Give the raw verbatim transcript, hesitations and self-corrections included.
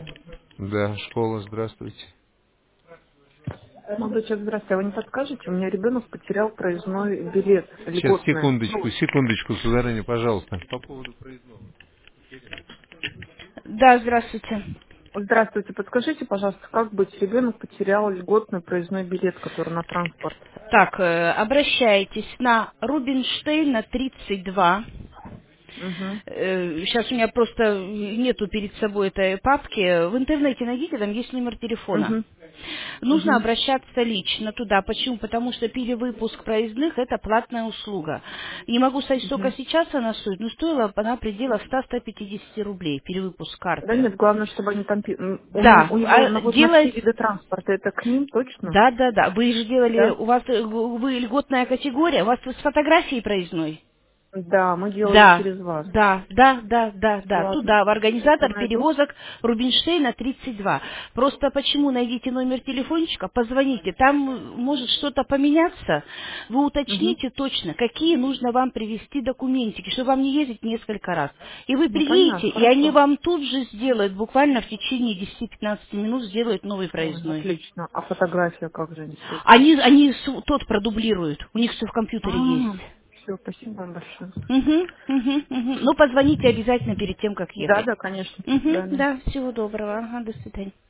Да, школа, здравствуйте. Молодой человек, здравствуйте. А вы не подскажете? У меня ребенок потерял проездной билет Сейчас, льготный. секундочку, Ну, секундочку, сударыня, пожалуйста. По поводу проездного. Да, здравствуйте. здравствуйте. Подскажите, пожалуйста, как быть? Ребенок потерял льготный проездной билет, который на транспорт. Так, э, обращайтесь на Рубинштейна тридцать два. Угу. Э, Сейчас у меня просто нету перед собой этой папки. В интернете найдите, там есть номер телефона. Угу. Нужно Угу. обращаться лично туда. Почему? Потому что перевыпуск проездных– это платная услуга. Не могу сказать, сколько Угу. сейчас она стоит, но стоила она в пределах ста-ста пятидесяти рублей, перевыпуск Да карты. нет, главное, чтобы они там... пи- м, У, ме- Да, у него а навод на все делать. виды транспорта. Это к ним точно? Да, да, да. Вы же делали, Да? у вас э, вы льготная категория, у вас с фотографией проездной. Да, мы делали Да, через вас. да, да, да, да, да. Ладно. Туда, в Сейчас я организатор найду. перевозок Рубинштейна тридцать два. Просто почему найдите номер телефончика, позвоните. Там может что-то поменяться. Вы Угу. уточните точно, какие нужно вам привезти документики, чтобы вам не ездить несколько раз. И вы Ну, понятно, приедете, и они хорошо. вам тут же сделают, буквально в течение десяти-пятнадцати минут сделают новый Ой, проездной. отлично. А фотография как же они все? Они, они с- тот продублируют, у них все в компьютере есть. А, все, спасибо вам большое. Угу, угу, угу. Ну, позвоните обязательно перед тем, как Да, ехать. да, конечно. До Угу, свидания. да, всего доброго. Ага, до свидания.